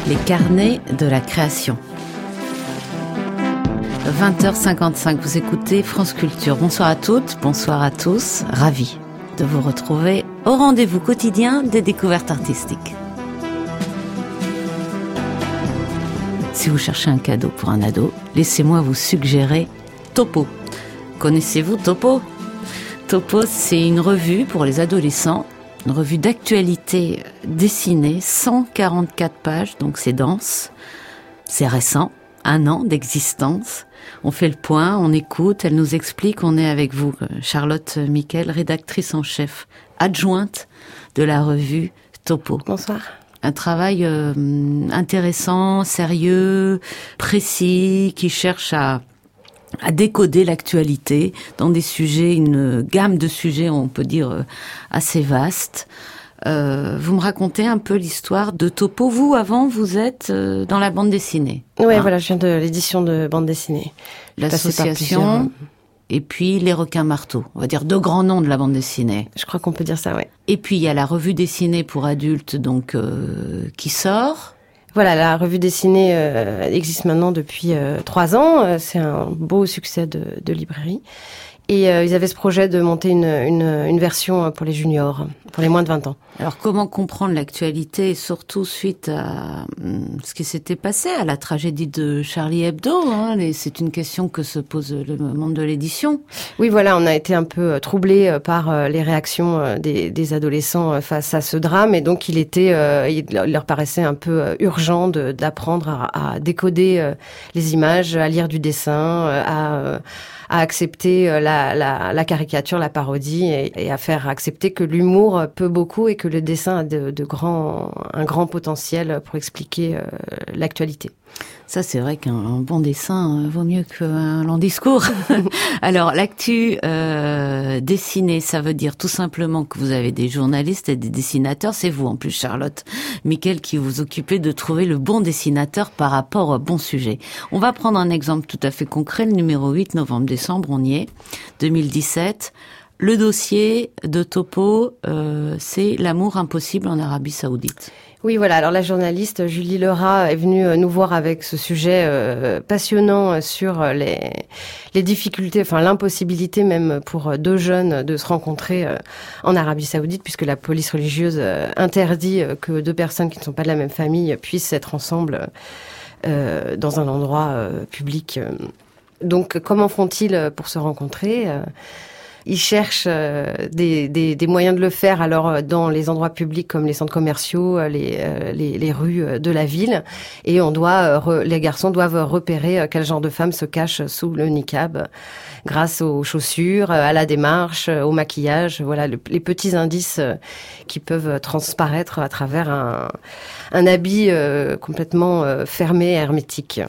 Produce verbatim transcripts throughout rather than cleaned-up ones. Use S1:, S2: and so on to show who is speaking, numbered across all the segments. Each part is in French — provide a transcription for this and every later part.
S1: Les carnets de la création. vingt heures cinquante-cinq, vous écoutez France Culture. Bonsoir à toutes, bonsoir à tous. Ravi de vous retrouver au rendez-vous quotidien des découvertes artistiques. Si vous cherchez un cadeau pour un ado, laissez-moi vous suggérer Topo. Connaissez-vous Topo ? Topo, c'est une revue pour les adolescents, une revue d'actualité dessinée, cent quarante-quatre pages, donc c'est dense, c'est récent, un an d'existence. On fait le point, on écoute, elle nous explique, on est avec vous, Charlotte Miquel, rédactrice en chef, adjointe de la revue Topo.
S2: Bonsoir.
S1: Un travail euh, intéressant, sérieux, précis, qui cherche à, à décoder l'actualité dans des sujets, une gamme de sujets, on peut dire, euh, assez vaste. Euh, vous me racontez un peu l'histoire de Topo. Vous, avant, vous êtes euh, dans la bande dessinée.
S2: Oui,
S1: hein.
S2: Voilà, je viens de l'édition de bande dessinée.
S1: L'association, et puis les requins marteaux. On va dire deux grands noms de la bande dessinée.
S2: Je crois qu'on peut dire ça, oui.
S1: Et puis il y a la revue dessinée pour adultes, donc euh, qui sort.
S2: Voilà, la revue dessinée euh, existe maintenant depuis euh, trois ans. C'est un beau succès de, de librairie. Et euh, ils avaient ce projet de monter une, une, une version pour les juniors, pour les moins de vingt ans.
S1: Alors comment comprendre l'actualité, surtout suite à hum, ce qui s'était passé, à la tragédie de Charlie Hebdo, hein, les, c'est une question que se pose le monde de l'édition.
S2: Oui, voilà, on a été un peu troublés par les réactions des, des adolescents face à ce drame, et donc il était, euh, il leur paraissait un peu urgent de, d'apprendre à, à décoder les images, à lire du dessin, à à accepter la, la, la caricature, la parodie, et, et à faire accepter que l'humour peut beaucoup et que le dessin a de, de grands, un grand potentiel pour expliquer euh, l'actualité.
S1: Ça, c'est vrai qu'un bon dessin vaut mieux qu'un long discours. Alors, l'actu euh, dessinée, ça veut dire tout simplement que vous avez des journalistes et des dessinateurs. C'est vous, en plus, Charlotte Miquel, qui vous occupez de trouver le bon dessinateur par rapport au bon sujet. On va prendre un exemple tout à fait concret. Le numéro huit, novembre-décembre, on y est, deux mille dix-sept. Le dossier de Topo, euh, c'est l'amour impossible en Arabie Saoudite.
S2: Oui, voilà. Alors la journaliste Julie Lerat est venue nous voir avec ce sujet euh, passionnant sur les les difficultés, enfin l'impossibilité même pour deux jeunes de se rencontrer euh, en Arabie Saoudite, puisque la police religieuse euh, interdit que deux personnes qui ne sont pas de la même famille puissent être ensemble euh, dans un endroit euh, public. Donc, comment font-ils pour se rencontrer ? Ils cherchent euh, des, des, des moyens de le faire, alors dans les endroits publics comme les centres commerciaux, les, euh, les, les rues de la ville, et on doit, re, les garçons doivent repérer quel genre de femme se cache sous le niqab, grâce aux chaussures, à la démarche, au maquillage, voilà le, les petits indices qui peuvent transparaître à travers un, un habit euh, complètement euh, fermé, hermétique.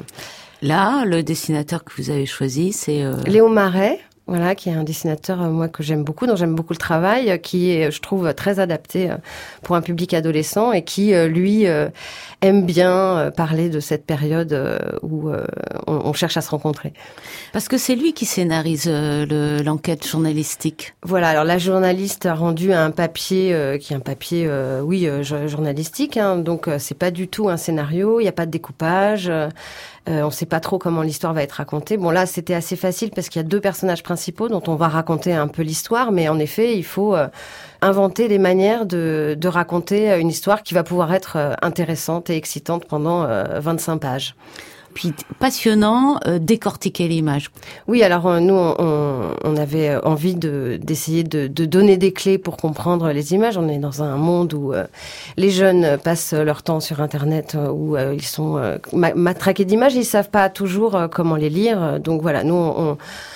S1: Là, le dessinateur que vous avez choisi, c'est euh...
S2: Léo Marais. Voilà, qui est un dessinateur, moi, que j'aime beaucoup, dont j'aime beaucoup le travail, qui est, je trouve, très adapté pour un public adolescent et qui, lui, aime bien parler de cette période où on, on cherche à se rencontrer.
S1: Parce que c'est lui qui scénarise le, l'enquête journalistique.
S2: Voilà, alors la journaliste a rendu un papier, euh, qui est un papier, euh, oui, euh, journalistique, hein, donc euh, c'est pas du tout un scénario, il n'y a pas de découpage, euh, Euh, on ne sait pas trop comment l'histoire va être racontée. Bon, là, c'était assez facile parce qu'il y a deux personnages principaux dont on va raconter un peu l'histoire. Mais en effet, il faut euh, inventer des manières de, de raconter une histoire qui va pouvoir être euh, intéressante et excitante pendant euh, vingt-cinq pages.
S1: Puis passionnant, euh, décortiquer l'image.
S2: Oui, alors euh, nous, on, on avait envie de, d'essayer de, de donner des clés pour comprendre les images. On est dans un monde où euh, les jeunes passent leur temps sur Internet, euh, où euh, ils sont euh, matraqués d'images, ils savent pas toujours euh, comment les lire. Donc voilà, nous, on,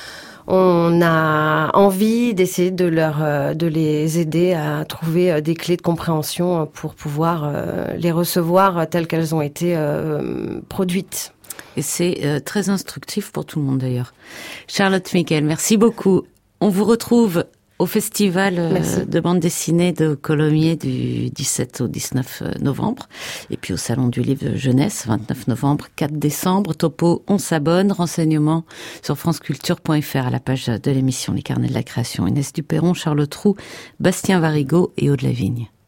S2: on a envie d'essayer de leur, euh, de les aider à trouver euh, des clés de compréhension pour pouvoir euh, les recevoir telles qu'elles ont été euh, produites.
S1: Et c'est euh, très instructif pour tout le monde d'ailleurs. Charlotte Miquel, merci beaucoup. On vous retrouve au festival euh, de bande dessinée de Colomiers du dix-sept au dix-neuf novembre. Et puis au Salon du Livre de Jeunesse, vingt-neuf novembre, quatre décembre. Topo, on s'abonne. Renseignements sur franceculture point f r à la page de l'émission Les Carnets de la Création. Inès Duperron, Charlotte Roux, Bastien Varigot et Aude Lavigne.